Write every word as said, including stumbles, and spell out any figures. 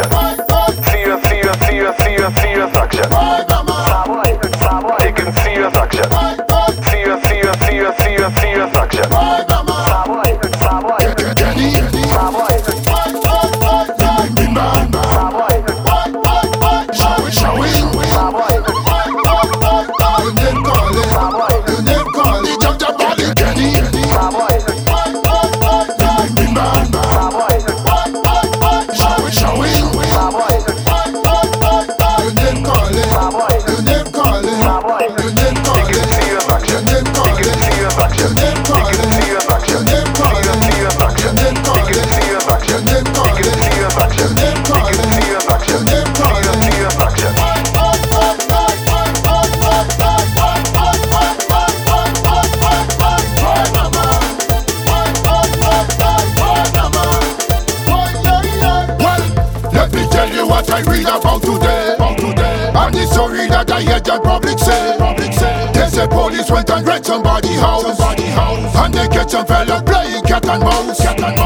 Serious, serious, serious, serious, serious action. Taking serious action. Serious, serious, serious, serious, serious action. What I read about today, about today, and the story that I heard the public say, public say. They say police went and raided somebody's house, somebody's house, and they catch some fella playing cat and mouse, cat and mouse.